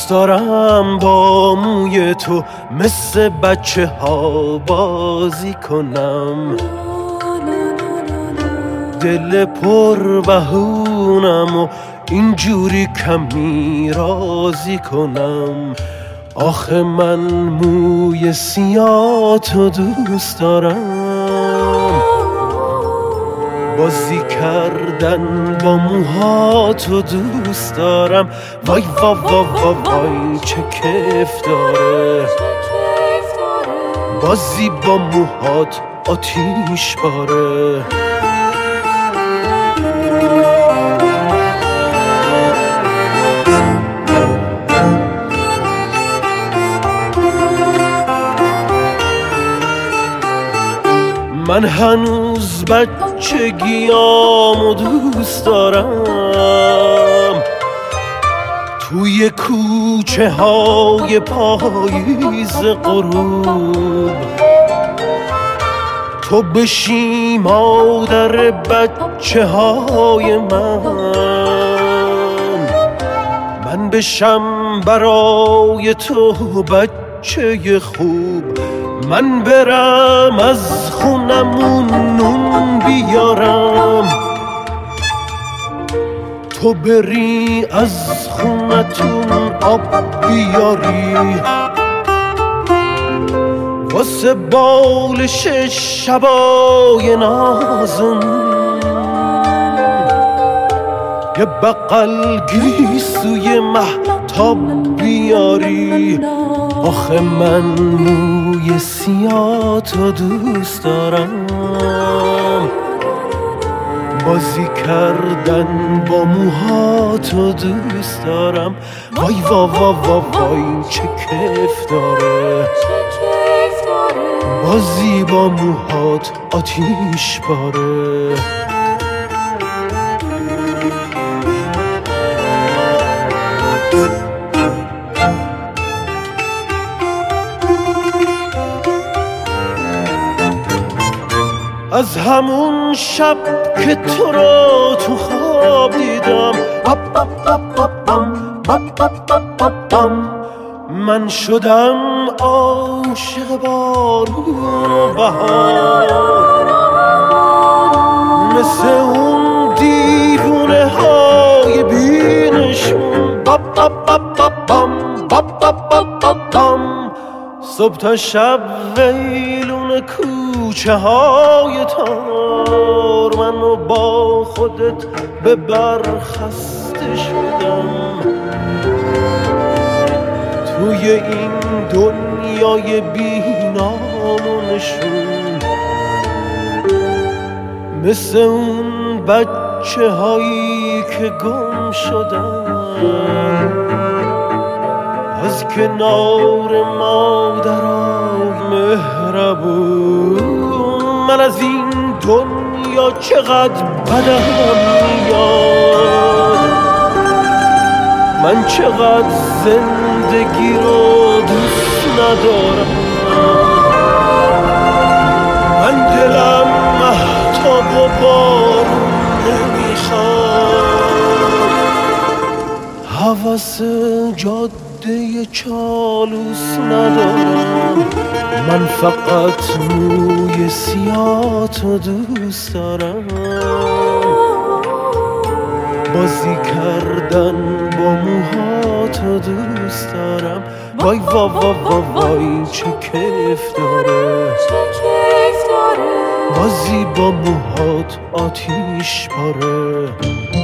دوست دارم با موی تو مثل بچه ها بازی کنم، دل پر بهونم و اینجوری کمی رازی کنم. آخه من موی سیاه تو دوست دارم، بازی کردن با موهاتو دوست دارم. وای وای وای وای چه کیف داره بازی با موهات آتیش باره. من هنوز بچگیامو دوست دارم، توی کوچه های پاییز غروب تو بشی مادر بچه های من بشم برای تو بچه خوب. من برم از خونمون نون بیارم، تو بری از خونتون آب بیاری، واسه بالش شبای نازم یه بغل گیسوی مهتاب بیاری. آخه من موی سیاه تو دوست دارم، بازی کردن با موهاتو دوست دارم. وای وای وای وای چه کیف داره بازی با موهات آتیش باره. از همون شب که تو رو تو خواب دیدم من شدم عاشق بارون و بهار، مثل اون دیوونه های بینشون صبح تا شب ویلون کوچه های تار. منو با خودت ببر خسته شدم توی این دنیای بی‌نامونشون، مثل اون بچه هایی که گم شدن از کنار مادرای مهربون. من از این دنیا چقدر بدم میاد، من چقدر زندگی رو دوست ندارم. من دلم مهتاب و بارون نمیخواد، حوث جاده چالوس ندارم. من فقط موی سیاه تو دوست دارم، بازی کردن با موهاتو دوست دارم. وای وای وای وای چه کیف داره بازی با موهات آتیش باره.